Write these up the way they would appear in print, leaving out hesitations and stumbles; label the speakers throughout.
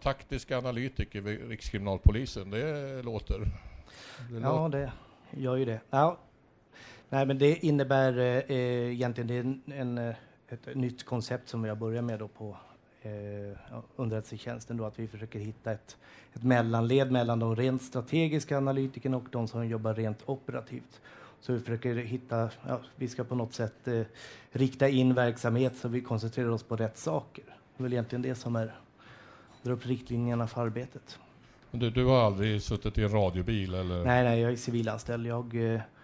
Speaker 1: taktisk analytiker vid Rikskriminalpolisen. Det låter...
Speaker 2: Ja, det gör ju det. Ja. Nej, men det innebär egentligen det är ett nytt koncept som vi har börjat med då på underrättelsetjänsten då, att vi försöker hitta ett mellanled mellan de rent strategiska analytikerna och de som jobbar rent operativt. Så vi försöker hitta, vi ska på något sätt rikta in verksamhet så vi koncentrerar oss på rätt saker. Det är väl egentligen det som drar upp riktlinjerna för arbetet.
Speaker 1: Du har aldrig suttit i en radiobil eller?
Speaker 2: Nej, jag är civilanställd. Jag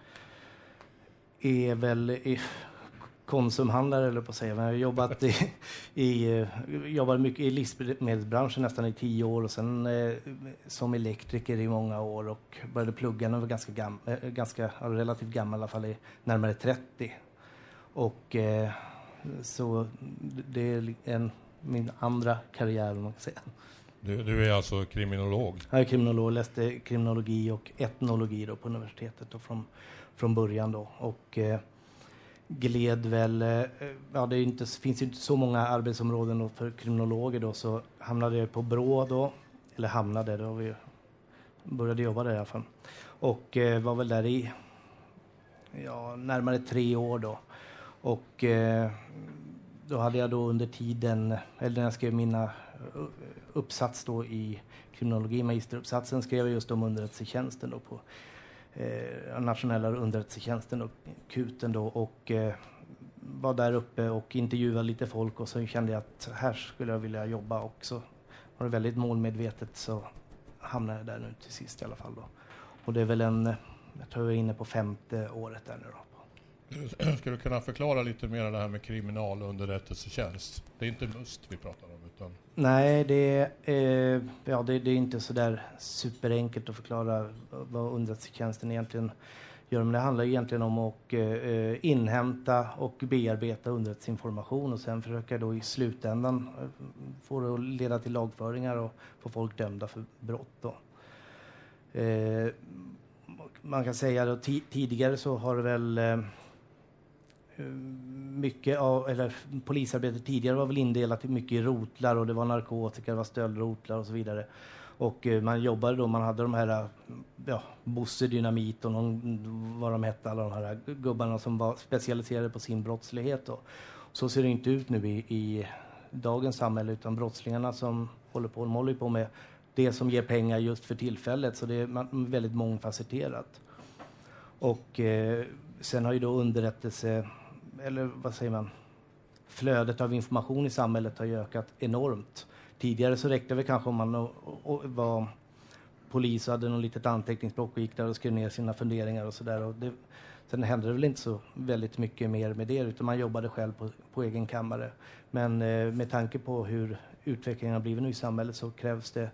Speaker 2: är väl konsumhandlare eller på att säga. Men jag har jobbat jobbar mycket i livsmedelsbranschen nästan i 10 år och sen som elektriker i många år och började plugga när jag var relativt gammal, i alla fall i närmare 30. Och så det är min andra karriär, om man kan säga.
Speaker 1: Du är alltså kriminolog?
Speaker 2: Jag är kriminolog, läste kriminologi och etnologi då på universitetet då från början då. Och gled väl, finns ju inte så många arbetsområden då för kriminologer då, så hamnade jag på BRÅ då, vi började jobba där i alla fall. Och var väl där i närmare 3 år då. Och då hade jag då under tiden, eller när jag skrev mina uppsats då i kriminologi, magisteruppsatsen, skrev jag just om underrättelsetjänsten då på nationella underrättelsetjänsten och KUTen då, och var där uppe och intervjuade lite folk, och så kände jag att här skulle jag vilja jobba, och så var det väldigt målmedvetet så hamnade jag där nu till sist i alla fall då. Och det är väl jag tror jag är inne på 5:e året där nu då.
Speaker 1: Ska du kunna förklara lite mer det här med kriminalunderrättelsetjänst? Det är inte MUST vi pratar om, utan... Nej,
Speaker 2: det är inte så där superenkelt att förklara vad underrättelsetjänsten egentligen gör. Men det handlar egentligen om att inhämta och bearbeta underrättelseinformation och sen försöka då i slutändan få det att leda till lagföringar och få folk dömda för brott då. Man kan säga då tidigare så har det väl polisarbetet tidigare var väl indelat mycket i rotlar, och det var narkotika, det var stöldrotlar och så vidare. Och man jobbade då, man hade de här Bosse Dynamit och vad de hette, alla de här gubbarna som var specialiserade på sin brottslighet då. Så ser det inte ut nu i dagens samhälle, utan brottslingarna som håller på med det som ger pengar just för tillfället, så det är väldigt mångfacetterat. Och sen har ju då flödet av information i samhället har ju ökat enormt. Tidigare så räckte det kanske om man var polis och hade något litet anteckningsblock och gick där och skrev ner sina funderingar och sådär. Sen hände det väl inte så väldigt mycket mer med det, utan man jobbade själv på egen kammare. Men med tanke på hur utvecklingen har blivit nu i samhället så krävs det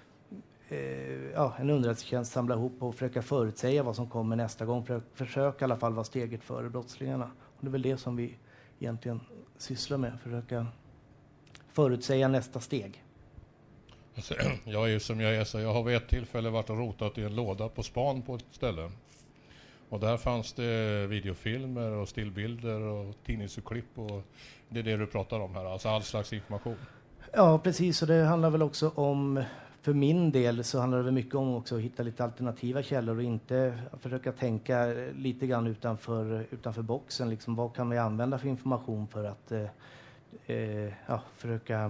Speaker 2: en underrättelsetjänst, samla ihop och försöka förutsäga vad som kommer nästa gång. Försöka i alla fall vara steget före brottslingarna. Och det är väl det som vi egentligen sysslar med. Försöka förutsäga nästa steg.
Speaker 1: Alltså, jag är ju som jag är, så jag har vid ett tillfälle varit och rotat i en låda på span på ett ställe. Och där fanns det videofilmer och stillbilder och tidningsurklipp, och det är det du pratar om här, alltså all slags information.
Speaker 2: Ja, precis, och det handlar väl också om, för min del så handlar det väl mycket om också att hitta lite alternativa källor och inte försöka tänka lite grann utanför boxen. Liksom, vad kan vi använda för information för att försöka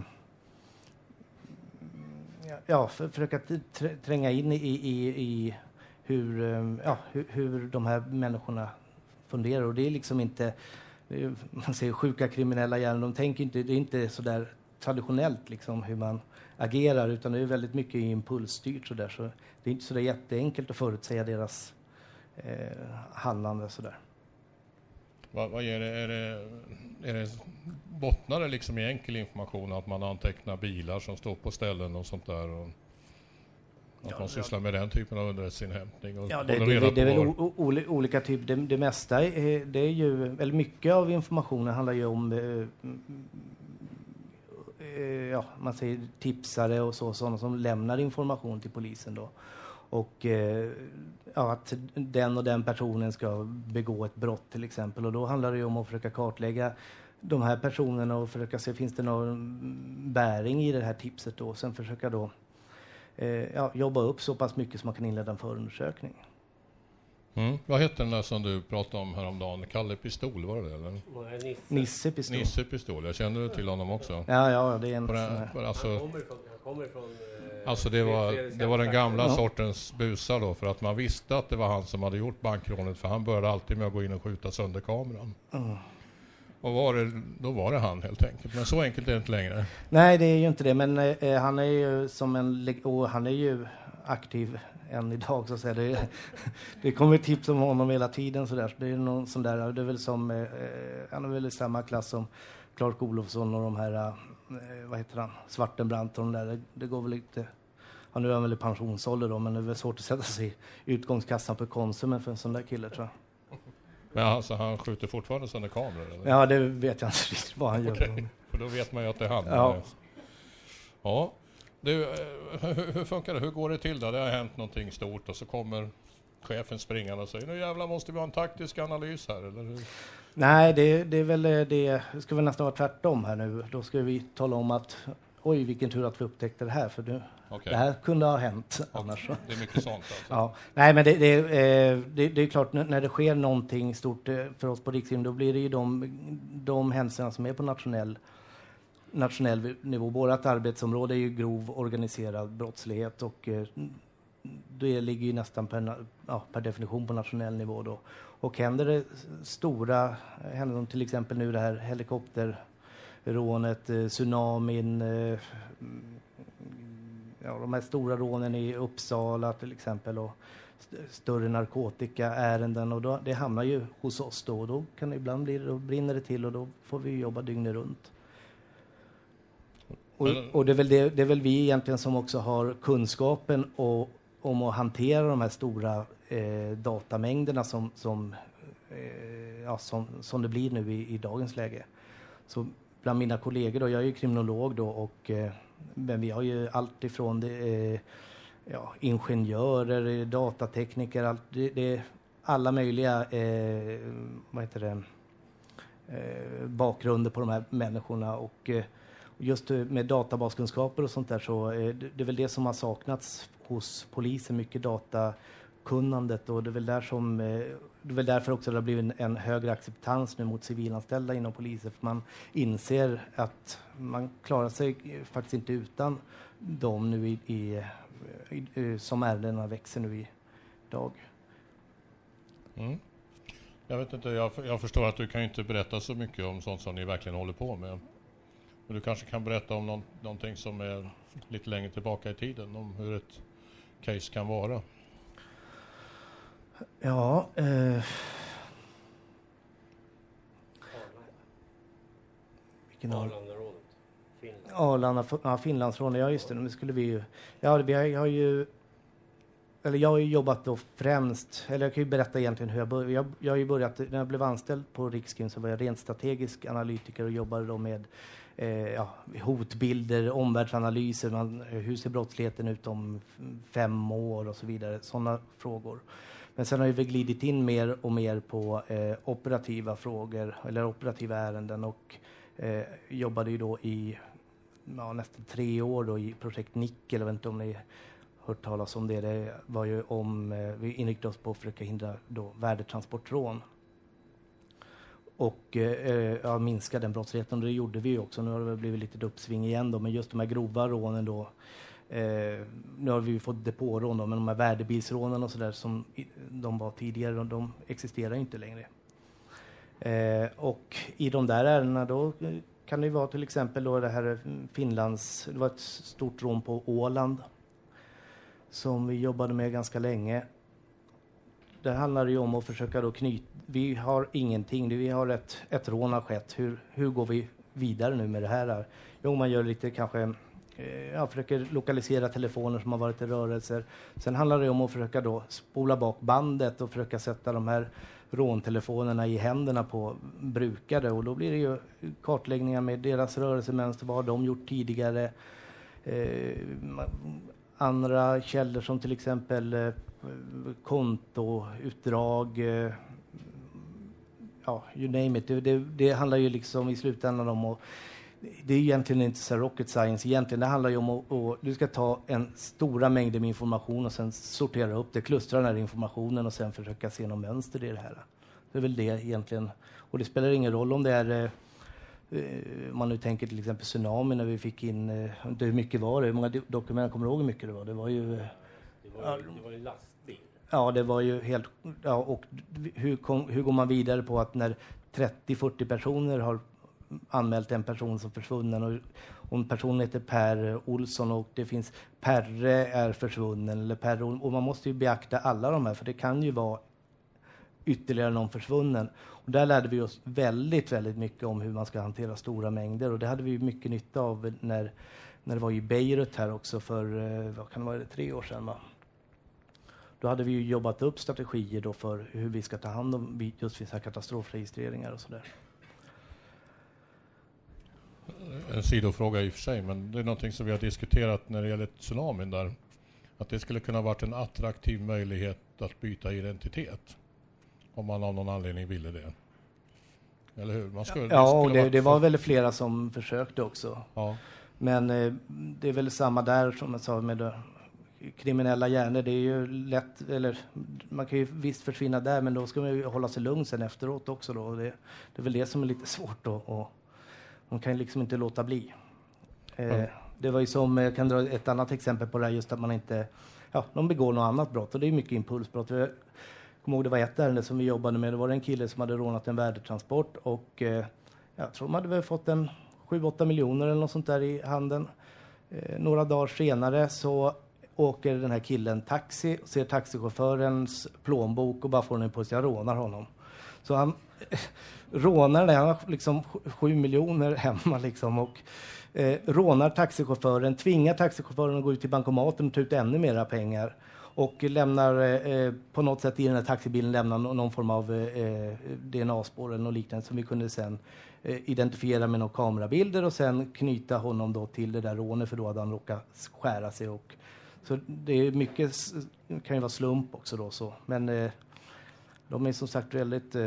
Speaker 2: tränga in i hur de här människorna funderar. Och det är liksom inte, man säger sjuka kriminella hjärnor, de tänker inte, det är inte så där traditionellt liksom hur man agerar, utan det är väldigt mycket impulsstyrt sådär, så det är inte så där jätteenkelt att förutsäga deras handlande sådär.
Speaker 1: Vad är det bottnar det liksom i enkel information att man antecknar bilar som står på ställen och sånt där, och att man sysslar med den typen av underrättelseinhämtning? Och
Speaker 2: det är väl olika typer. Det mesta det är ju, eller mycket av informationen handlar ju om man säger tipsare och sådana som lämnar information till polisen då. Och att den och den personen ska begå ett brott till exempel. Och då handlar det ju om att försöka kartlägga de här personerna och försöka se finns det någon bäring i det här tipset då. Sen försöka då jobba upp så pass mycket som man kan inleda en förundersökning.
Speaker 1: Vad heter den där som du pratade om häromdagen? Kalle Pistol, var det eller?
Speaker 2: Nisse Pistol.
Speaker 1: Nisse Pistol, jag känner till honom också.
Speaker 2: Ja, det är en
Speaker 1: alltså det var den gamla sortens busar då, för att man visste att det var han som hade gjort bankrånet, för han började alltid med att gå in och skjuta sönder kameran. Och då var det han helt enkelt. Men så enkelt är det inte längre.
Speaker 2: Nej, det är ju inte det, men han är ju han är ju aktiv än idag, så att säga. Det kommer tips om honom hela tiden så där. Så det är någon sån där, det är väl som han är väl i samma klass som Clark Olofsson och de här vad heter han? Svartenbrandt och de där. Det går väl lite. Nu är han väl i pensionsålder då, men det är väl svårt att sätta sig i utgångskassan på Konsumen för en sån där kille, tror jag.
Speaker 1: Men alltså han skjuter fortfarande sönder kameror? Eller?
Speaker 2: Ja, det vet jag inte riktigt vad han gör.
Speaker 1: För då vet man ju att det är han. Ja. Du, hur funkar det? Hur går det till då? Det har hänt någonting stort och så kommer chefen springande och säger nu jävlar måste vi ha en taktisk analys här, eller hur?
Speaker 2: Nej, det är väl det ska väl nästan vara tvärtom här nu. Då ska vi tala om att oj, vilken tur att vi upptäckte det här, för det här kunde ha hänt annars.
Speaker 1: Det är mycket sånt alltså.
Speaker 2: Ja. Nej, men det är klart, när det sker någonting stort för oss på Rikskrim, då blir det ju de händelserna som är på nationell nivå. Vårt arbetsområde är ju grov organiserad brottslighet, och det ligger ju nästan per definition på nationell nivå då. Och händer det stora händelser, till exempel nu det här helikopterrånet, tsunamin, de här stora rånen i Uppsala till exempel, och större narkotikaärenden, och det hamnar ju hos oss då. Och då kan det ibland då brinner det till, och då får vi jobba dygnet runt. Och det är väl vi egentligen som också har kunskapen om att hantera de här stora datamängderna som det blir nu i dagens läge. Så bland mina kollegor då, jag är ju kriminolog då, men vi har ju allt ifrån ingenjörer, datatekniker, alla möjliga bakgrunder på de här människorna, och just med databaskunskaper och sånt där, så det är väl det som har saknats hos polisen, mycket datakunnandet, och det är väl därför också det har blivit en högre acceptans nu mot civilanställda inom polisen, för man inser att man klarar sig faktiskt inte utan dem nu som ärendena växer nu idag.
Speaker 1: Jag vet inte, jag förstår att du kan inte berätta så mycket om sånt som ni verkligen håller på med. Men du kanske kan berätta om någonting som är lite längre tillbaka i tiden, om hur ett case kan vara.
Speaker 2: Ja, Finlandsrånet, ja just det, nu skulle vi ju, jag har ju jobbat då främst, eller jag kan ju berätta egentligen hur jag började. Jag har ju börjat, när jag blev anställd på Rikskrim så var jag rent strategisk analytiker och jobbade då med hotbilder, omvärldsanalyser, hur ser brottsligheten ut om 5 år och så vidare, sådana frågor. Men sen har vi glidit in mer och mer på operativa frågor eller operativa ärenden, och jobbade ju då i nästan 3 år då i projekt Nickel. Jag vet inte om ni hört talas om det. Det var ju vi inriktade oss på att försöka hindra då värdetransportrån och minska den brottsligheten. Det gjorde vi ju också. Nu har det blivit lite uppsving igen då, men just de här grova rånen då, nu har vi ju fått depårån då, men de här värdebilsrånen och sådär som de var tidigare, de existerar inte längre. Och i de där ärendena då kan det vara till exempel då det här det var ett stort rån på Åland som vi jobbade med ganska länge. Det handlar ju om att försöka då vi har ingenting, vi har ett rån har skett. Hur går vi vidare nu med det här? Jo, man gör lite kanske, försöker lokalisera telefoner som har varit i rörelser. Sen handlar det om att försöka då spola bak bandet och försöka sätta de här råntelefonerna i händerna på brukare, och då blir det ju kartläggningar med deras rörelsemönster, vad har de gjort tidigare, andra källor som till exempel kontoutdrag, ja, you name it. Det handlar ju liksom i slutändan om att, det är egentligen inte så rocket science egentligen. Det handlar ju om att du ska ta en stora mängder med information och sen sortera upp det, klustra den här informationen och sen försöka se något mönster i det här. Det är väl det egentligen. Och det spelar ingen roll om det är, man nu tänker till exempel tsunami när vi fick in, hur mycket var det? Hur många dokument, kommer du ihåg hur mycket det var? Det var ju lastbil. Ja, det var ju helt, ja, och hur går man vidare på att när 30-40 personer har anmält en person som försvunnen och om personen heter Per Olsson och det finns Perre är försvunnen eller Per, och man måste ju beakta alla de här för det kan ju vara ytterligare någon försvunnen. Och där lärde vi oss väldigt, väldigt mycket om hur man ska hantera stora mängder och det hade vi mycket nytta av när det var i Beirut här också för, vad kan det vara, 3 år sedan va? Då hade vi ju jobbat upp strategier då för hur vi ska ta hand om just vissa katastrofregistreringar och sådär.
Speaker 1: En sidofråga i och för sig, men det är någonting som vi har diskuterat när det gäller tsunamin där. Att det skulle kunna varit en attraktiv möjlighet att byta identitet. Om man av någon anledning ville det. Eller hur? Det
Speaker 2: var väl flera som försökte också.
Speaker 1: Ja.
Speaker 2: Men det är väl samma där som jag sa med kriminella hjärnor. Det är ju lätt, eller man kan ju visst försvinna där men då ska man ju hålla sig lugn sen efteråt också då. Det är väl det som är lite svårt då. Och man kan ju liksom inte låta bli. Det var ju som, jag kan dra ett annat exempel på det här, just att man inte, ja, de begår något annat brott och det är mycket impulsbrott. Jag kommer ihåg det var ett ärende som vi jobbade med, det var en kille som hade rånat en värdetransport och jag tror de hade väl fått en 7-8 miljoner eller något sånt där i handen. Några dagar senare så åker den här killen taxi och ser taxichaufförens plånbok och bara får den på sig, jag rånar honom. Så han rånar det, han har liksom 7 miljoner hemma liksom och rånar taxichauffören, tvingar taxichauffören att gå ut till bankomaten och ta ut ännu mera pengar och lämnar på något sätt i den här taxibilen lämnar någon form av DNA-spår eller något liknande som vi kunde sen identifiera med några kamerabilder och sen knyta honom då till det där rånet för då hade han råkat skära sig och så det är mycket, kan ju vara slump också då så, men de är som sagt väldigt,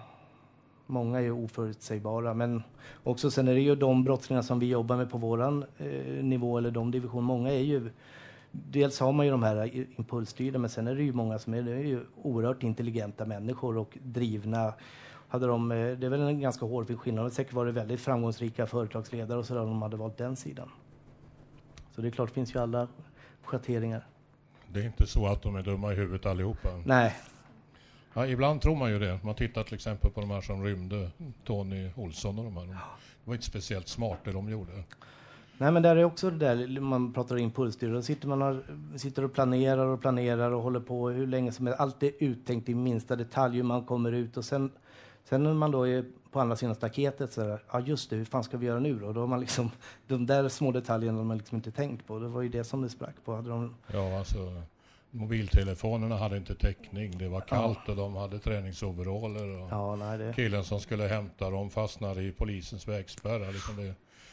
Speaker 2: många är oförutsägbara, men också sen är det ju de brottslingar som vi jobbar med på våran nivå eller de division, många är ju, dels har man ju de här impulsstyrda, men sen är det ju många som är ju oerhört intelligenta människor och drivna. Det är väl en ganska hård skillnad, och säkert var det väldigt framgångsrika företagsledare och sådär de hade valt den sidan. Så det är klart, det finns ju alla schatteringar. Det
Speaker 1: är inte så att de är dumma i huvudet allihopa?
Speaker 2: Nej.
Speaker 1: Ja, ibland tror man ju det. Man tittar till exempel på de här som rymde, Tony Olsson och de här. Det var inte speciellt smart det de gjorde.
Speaker 2: Nej, men där är också det där, man pratar impulsstyr. Då sitter och planerar och håller på hur länge som helst. Allt är uttänkt i minsta detalj hur man kommer ut. Och sen när man då är på andra sidan staketet så är ja just det, hur fan ska vi göra nu då? Då har man liksom, de där små detaljerna har man liksom inte tänkt på. Det var ju det som det sprack på.
Speaker 1: Ja, alltså mobiltelefonerna hade inte täckning. Det var kallt och de hade träningsoveraller. Och killen som skulle hämta dem fastnade i polisens vägspärrar. Liksom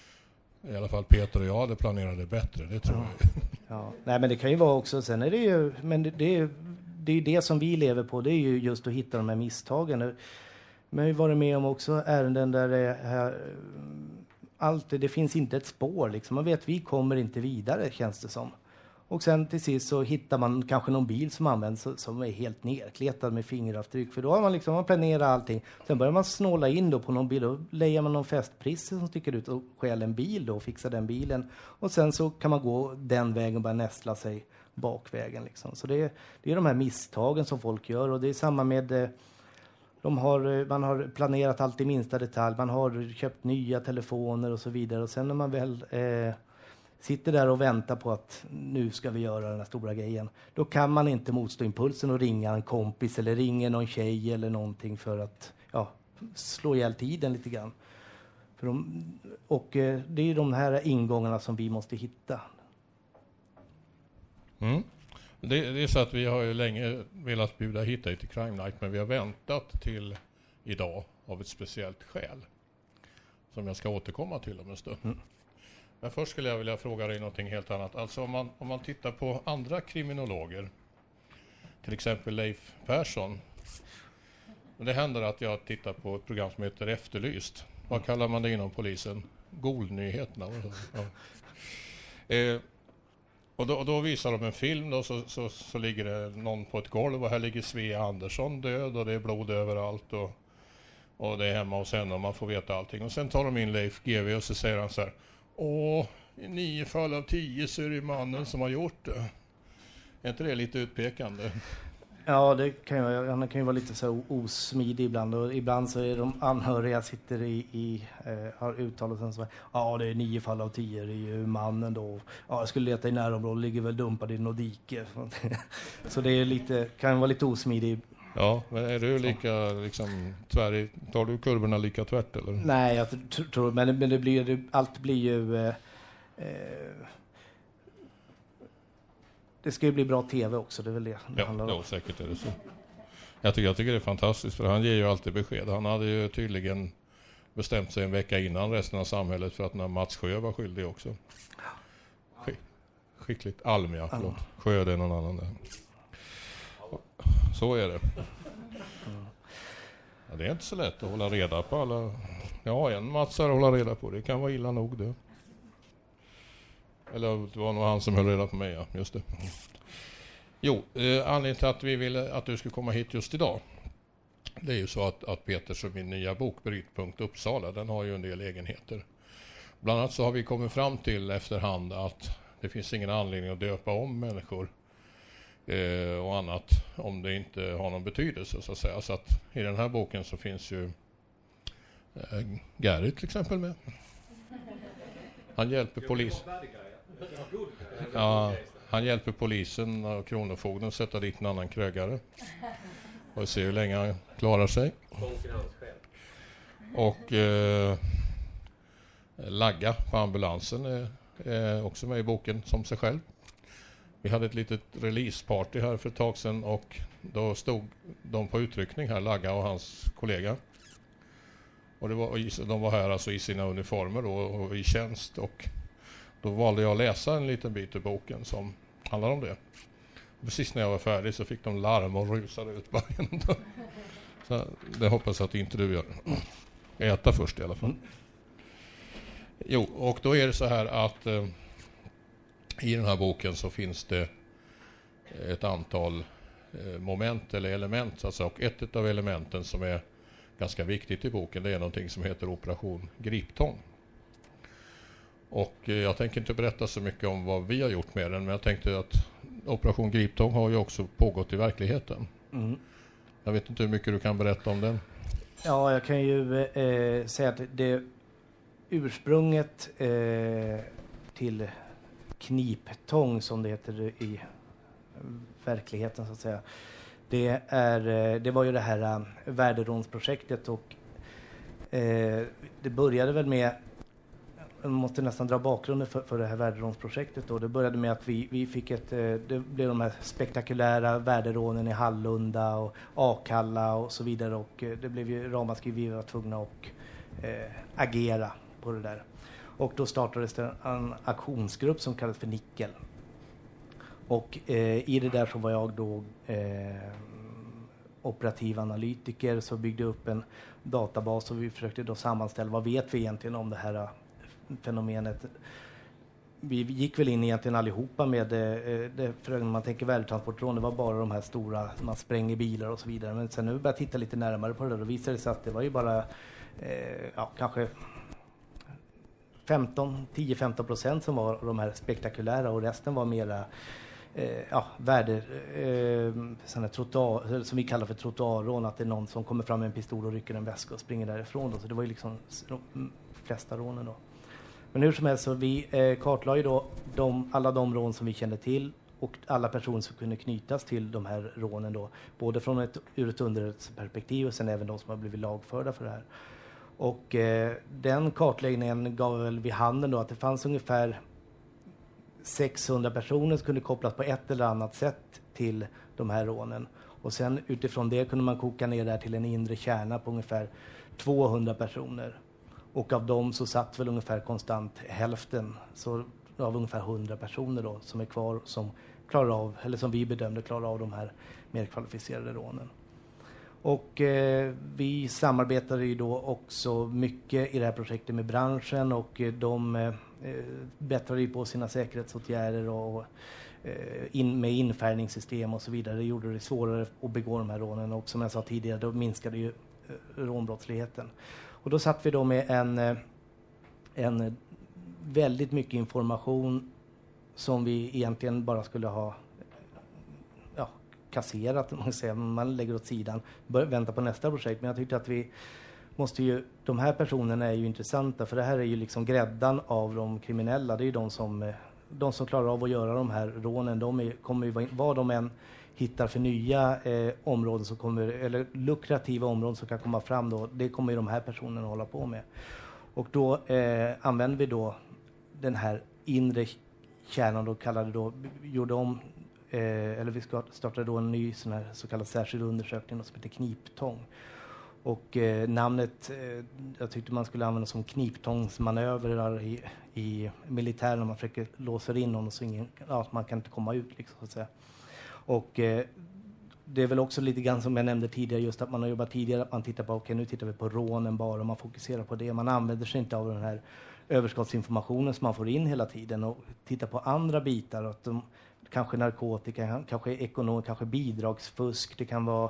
Speaker 1: i alla fall Peter och jag hade planerat bättre, det tror jag.
Speaker 2: Ja. Nej, men det kan ju vara också, sen är det ju, men det är det som vi lever på, det är ju just att hitta de här misstagen. Men jag har ju varit med om också ärenden där det finns inte ett spår liksom. Man vet, vi kommer inte vidare, känns det som. Och sen till sist så hittar man kanske någon bil som används som är helt nerkletad med fingeravtryck. För då har man planerat allting. Sen börjar man snåla in då på någon bil. Då lejer man någon festprisse som sticker ut och stjäl en bil då och fixar den bilen. Och sen så kan man gå den vägen och bara nästla sig bakvägen liksom. Så det är de här misstagen som folk gör. Och det är samma med man har planerat allt i minsta detalj. Man har köpt nya telefoner och så vidare. Och sen när man väl sitter där och väntar på att nu ska vi göra den här stora grejen. Då kan man inte motstå impulsen och ringa en kompis eller ringa någon tjej eller någonting för att slå ihjäl tiden lite grann. Det är de här ingångarna som vi måste hitta.
Speaker 1: Mm. Det är så att vi har ju länge velat bjuda hit dig till Crime Night, men vi har väntat till idag av ett speciellt skäl som jag ska återkomma till om en stund. Mm. Men först skulle jag vilja fråga dig någonting helt annat. Alltså om man tittar på andra kriminologer, till exempel Leif Persson. Men det händer att jag tittar på ett program som heter Efterlyst. Vad kallar man det inom polisen? Golnyheterna. Ja. Och då visar de en film då, så ligger det någon på ett golv och här ligger Svea Andersson död och det är blod överallt och det är hemma hos henne och man får veta allting. Och sen tar de in Leif GW och så säger han så här: i 9 fall av 10 så är det mannen som har gjort det. Är inte det lite utpekande?
Speaker 2: Ja, det kan ju, han kan ju vara lite så osmidig ibland och ibland så är de anhöriga sitter har uttalat sig så här: det är 9 fall av 10, det är ju mannen då. Ja, jag skulle leta i närområdet, ligger väl dumpad i något dike. Så det är lite, kan vara lite osmidig.
Speaker 1: Ja, men är du lika liksom tar du kurvorna lika tvärt eller?
Speaker 2: Nej, jag tror men det blir allt blir ju det ska ju bli bra tv också, det är väl det handlar om.
Speaker 1: Ja, säkert är det så. Jag tycker det är fantastiskt för han ger ju alltid besked. Han hade ju tydligen bestämt sig en vecka innan resten av samhället för att när Mats Sjö var skyldig också. Skickligt. Almia, förlåt. Sjö det är någon annan där. Så är det. Ja, det är inte så lätt att hålla reda på alla. Ja, en Mats att hålla reda på. Det kan vara illa nog det. Eller det var nog han som höll reda på mig, ja. Just det. Jo, anledningen till att vi ville att du skulle komma hit just idag. Det är ju så att Peters och min nya bok Brytpunkt Uppsala, den har ju en del egenheter. Bland annat så har vi kommit fram till efterhand att det finns ingen anledning att döpa om människor och annat om det inte har någon betydelse så att säga. Så att i den här boken så finns ju Gary till exempel med. Han hjälper han hjälper polisen och kronofogden att sätta dit en annan krögare. Och vi ser hur länge han klarar sig. Och Lagga på ambulansen är också med i boken som sig själv. Vi hade ett litet releaseparty här för ett tag sedan och då stod de på utryckning här, Lagga och hans kollega. Och de var här alltså i sina uniformer då, och i tjänst och då valde jag att läsa en liten bit ur boken som handlar om det. Och precis när jag var färdig så fick de larm och rusade ut bergen. Så det hoppas att inte du gör. Äta först i alla fall. Jo, och då är det så här att i den här boken så finns det ett antal moment eller element. Alltså, och ett av elementen som är ganska viktigt i boken, det är någonting som heter Operation Griptång. Och jag tänker inte berätta så mycket om vad vi har gjort med den, men jag tänkte att Operation Griptång har ju också pågått i verkligheten. Mm. Jag vet inte hur mycket du kan berätta om den.
Speaker 2: Ja, jag kan ju säga att det ursprunget till kniptång som det heter i verkligheten så att säga. Det var ju det här värderånsprojektet och det började väl med, man måste nästan dra bakgrunden för det här värderånsprojektet då. Det började med att vi fick det blev de här spektakulära värderånen i Hallunda och Akalla och så vidare och det blev ju ramaskri, vi var tvungna att agera på det där. Och då startades det en aktionsgrupp som kallades för Nickel. Och i det där så var jag då operativ analytiker, så byggde upp en databas och vi försökte då sammanställa vad vet vi egentligen om det här fenomenet. Vi gick väl in egentligen allihopa med för när man tänker värdetransportrån, det var bara de här stora, man spränger bilar och så vidare. Men sen när vi började titta lite närmare på det då visade det sig att det var ju bara kanske 10-15% som var de här spektakulära och resten var mera som vi kallar för trottoarrån, att det är någon som kommer fram med en pistol och rycker en väska och springer därifrån då. Så det var ju liksom de flesta rånen då. Men hur som helst så vi kartlade ju då alla de rån som vi kände till och alla personer som kunde knytas till de här rånen då, både ur ett underrättelseperspektiv och sen även de som har blivit lagförda för det här. Och den kartläggningen gav väl vid handen då att det fanns ungefär 600 personer som kunde kopplas på ett eller annat sätt till de här rånen. Och sen utifrån det kunde man koka ner det till en inre kärna på ungefär 200 personer. Och av dem så satt väl ungefär konstant hälften, så av ungefär 100 personer då som är kvar som klarar av, eller som vi bedömde klarar av de här mer kvalificerade rånen. Och vi samarbetade ju då också mycket i det här projektet med branschen, och de bättrade ju på sina säkerhetsåtgärder och med infärgningssystem och så vidare. Det gjorde det svårare att begå de här rånen, och som jag sa tidigare, då minskade ju rånbrottsligheten. Och då satt vi då med en väldigt mycket information som vi egentligen bara skulle ha kasserat. Man lägger åt sidan, väntar på nästa projekt. Men jag tyckte att vi måste ju, de här personerna är ju intressanta, för det här är ju liksom gräddan av de kriminella. Det är ju de som klarar av att göra de här rånen. Kommer ju, vad de än hittar för nya områden som kommer, eller lukrativa områden som kan komma fram då, det kommer ju de här personerna hålla på med. Och då använder vi då den här inre kärnan, då kallade då, gjorde om, eller vi startade då en ny sån här så kallad särskild undersökning som heter kniptång. Och namnet, jag tyckte man skulle använda som kniptångsmanöver i militären, när man försöker låsa in någon så man kan inte komma ut liksom, så att säga. Och det är väl också lite grann som jag nämnde tidigare, just att man har jobbat tidigare, att man tittar på, okej, nu tittar vi på rånen bara, och man fokuserar på det. Man använder sig inte av den här överskottsinformationen som man får in hela tiden, och tittar på andra bitar, att kanske narkotika, kanske ekonom, kanske bidragsfusk, det kan vara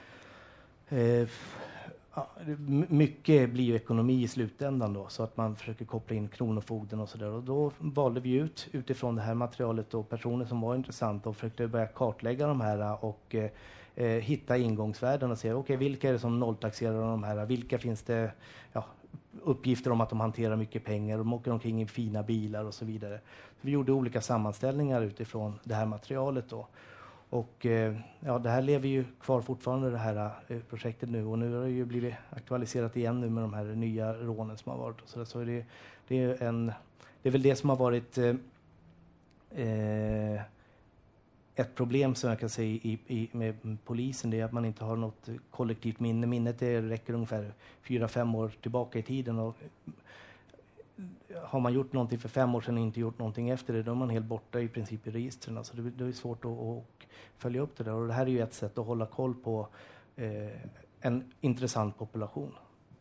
Speaker 2: mycket blir ju ekonomi i slutändan då, så att man försöker koppla in kronofogden och sådär. Och då valde vi utifrån det här materialet då personer som var intressanta, och försökte börja kartlägga de här och hitta ingångsvärden och se okej, vilka är det som nolltaxerar de här, vilka finns det uppgifter om att de hanterar mycket pengar, de åker omkring i fina bilar och så vidare. Vi gjorde olika sammanställningar utifrån det här materialet då. Och det här lever ju kvar fortfarande, det här projektet nu, och nu har det ju blivit aktualiserat igen nu med de här nya rånen som har varit. Så det är väl det som har varit ett problem som jag kan säga med polisen, det är att man inte har något kollektivt minne. Minnet räcker ungefär 4-5 år tillbaka i tiden, och har man gjort någonting för 5 år sedan och inte gjort någonting efter det, då är man helt borta i princip i registren. Så det är svårt att följa upp det där, och det här är ju ett sätt att hålla koll på en intressant population.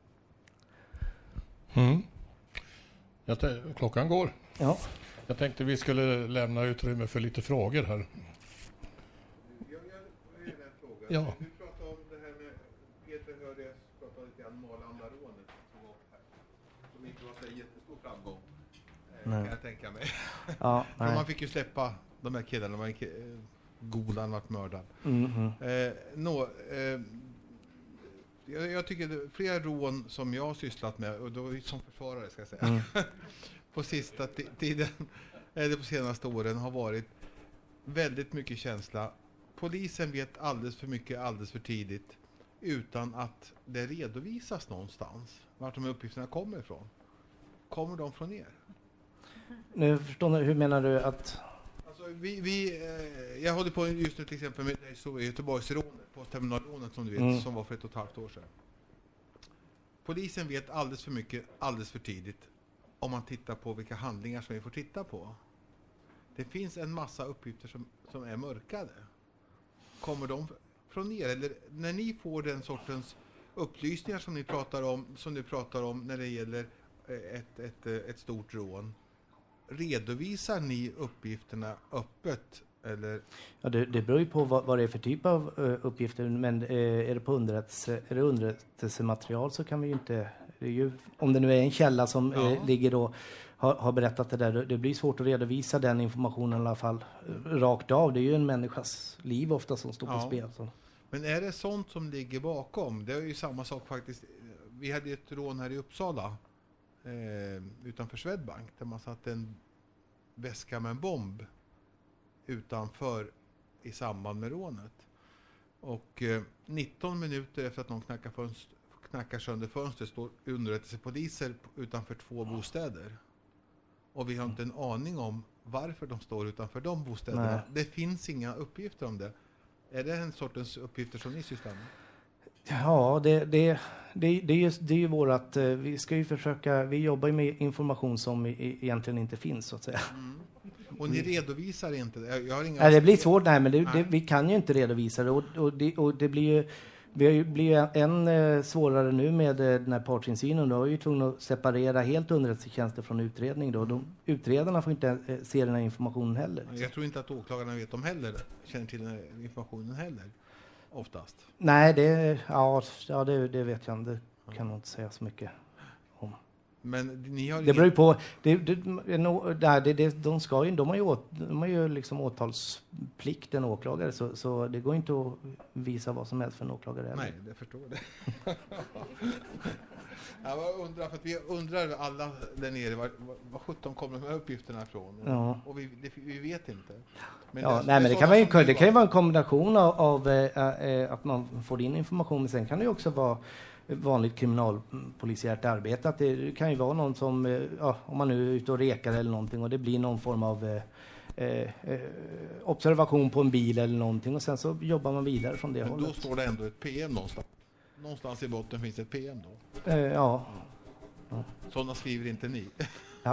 Speaker 1: Klockan går.
Speaker 2: Ja.
Speaker 1: Jag tänkte vi skulle lämna utrymme för lite frågor här.
Speaker 3: Jag har en fråga.
Speaker 1: Ja.
Speaker 3: Du pratade om det här med, Peter hörde jag prata lite grann om Arlandarånet som inte var så jättestor framgång. Kan jag tänka mig.
Speaker 2: Ja,
Speaker 3: för man fick ju släppa de här killarna, Golan vart mördad. Jag tycker flera rån som jag har sysslat med, och då som försvarare ska jag säga, på sista tiden, eller på senaste åren, har varit väldigt mycket känsla. Polisen vet alldeles för mycket alldeles för tidigt, utan att det redovisas någonstans vart de här uppgifterna kommer ifrån. Kommer de från er?
Speaker 2: Nu förstår ni, hur menar du att...
Speaker 3: Alltså jag håller på just nu till exempel med Göteborgsrånet, postterminalrånet som du vet, som var för 1,5 år sedan. Polisen vet alldeles för mycket alldeles för tidigt, om man tittar på vilka handlingar som vi får titta på. Det finns en massa uppgifter som är mörkade. Kommer de från er? Eller när ni får den sortens upplysningar som ni pratar om när det gäller ett stort rån, redovisar ni uppgifterna öppet? Eller?
Speaker 2: Ja, det beror ju på vad det är för typ av uppgifter, men är det på underrättelsematerial så kan vi ju inte, det är ju, om det nu är en källa som ligger då, har berättat det där, det blir svårt att redovisa den informationen i alla fall rakt av. Det är ju en människas liv ofta som står på spel. Så.
Speaker 3: Men är det sånt som ligger bakom? Det är ju samma sak faktiskt. Vi hade ett rån här i Uppsala utanför Swedbank, där man satt en väska med en bomb utanför i samband med rånet. Och 19 minuter efter att någon knackar sönder fönstret står underrättelsepoliser utanför 2 bostäder. Och vi har inte en aning om varför de står utanför de bostäderna. Nej. Det finns inga uppgifter om det. Är det en sortens uppgifter som ni sysslar med?
Speaker 2: Ja, det är ju vårat, vi ska ju försöka, vi jobbar ju med information som egentligen inte finns så att säga.
Speaker 3: Och ni redovisar inte?
Speaker 2: Nej, det blir svårt, men vi kan ju inte redovisa det, och det blir ju, Vi har ju blivit än svårare nu med den här partsinsynen. Då är vi ju tvungna att separera helt underrättelsetjänster från utredning. Då. Utredarna får inte se den här informationen heller. Liksom.
Speaker 3: Jag tror inte att åklagarna vet om heller, känner till den här informationen heller, oftast.
Speaker 2: Nej, det vet jag inte. Det kan nog inte säga så mycket om.
Speaker 3: Men ni har
Speaker 2: det beror ju på. De har ju liksom åtalsplikt, en åklagare, så det går inte att visa vad som helst för en åklagare.
Speaker 3: Nej, det förstår det. Jag undrar, för att vi undrar alla där nere vad 17 kommer de här uppgifterna ifrån. Och vi vet inte. Men
Speaker 2: det kan ju vara en kombination av att man får in information, men sen kan det ju också vara vanligt kriminalpolisiärt arbete. Att det kan ju vara någon som, om man nu är ute och rekar eller någonting och det blir någon form av observation på en bil eller någonting och sen så jobbar man vidare från det hållet.
Speaker 3: Då står det ändå ett PM någonstans. Någonstans i botten finns ett PM då?
Speaker 2: Ja.
Speaker 3: Sådana skriver inte ni?
Speaker 2: Ja.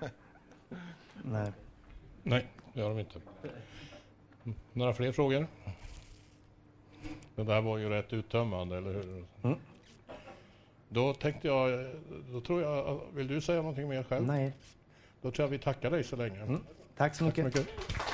Speaker 1: Nej, det gör de inte. Några fler frågor? Det där var ju rätt uttömmande, eller hur? Mm. Då tror jag, vill du säga någonting mer själv?
Speaker 2: Nej.
Speaker 1: Då tror jag vi tackar dig så länge.
Speaker 2: Tack så mycket.